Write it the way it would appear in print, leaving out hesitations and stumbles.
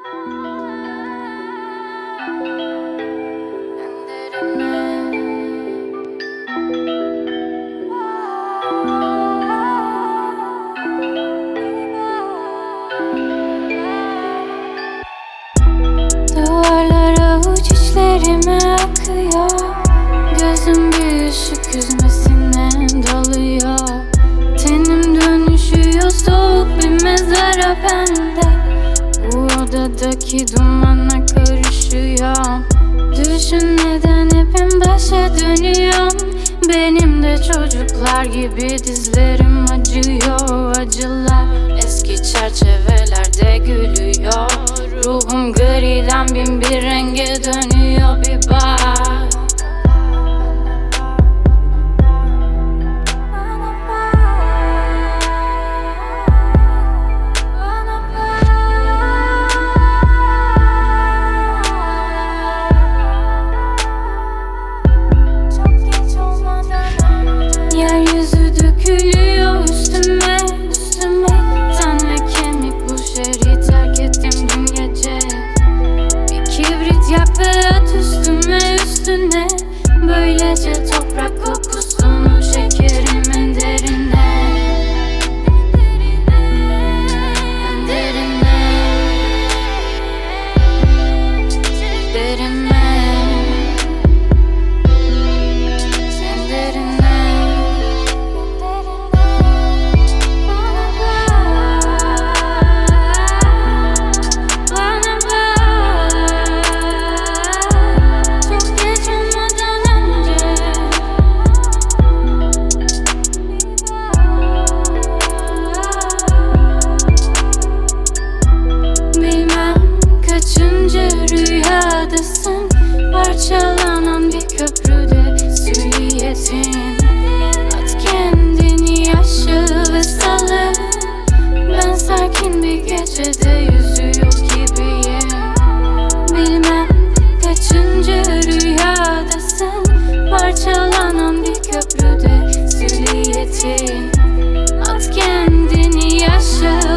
Duvarlar avuç içlerime akıyor. Gözüm bir ışık yüzmesine dalıyor. Tenim dönüşüyor soğuk bir mezara bende. Bu odadaki dumana karışıyorum. Düşünmeden hep en başa dönüyorum. Benim de çocuklar gibi dizlerim acıyor. Acılar eski çerçevelerde gülüyor. Ruhum griden bin bir renge dönüyor, bir bak. Yeryüzü dökülüyor üstüme, üstüme. Ten ve kemik bu şehri terk ettim dün gece. Bir kibrit yak ve at üstüme, üstüne. Böylece toprak kokusunu çekerim en derine. En derine. Derime. Sen derine. Rüyadasın, parçalanan bir köprüde silüetin. At kendini yaşa ve salın. Ben sakin bir gecede yüzüyor gibiyim. Bilmem kaçıncı rüyadasın, parçalanan bir köprüde silüetin. At kendini yaşa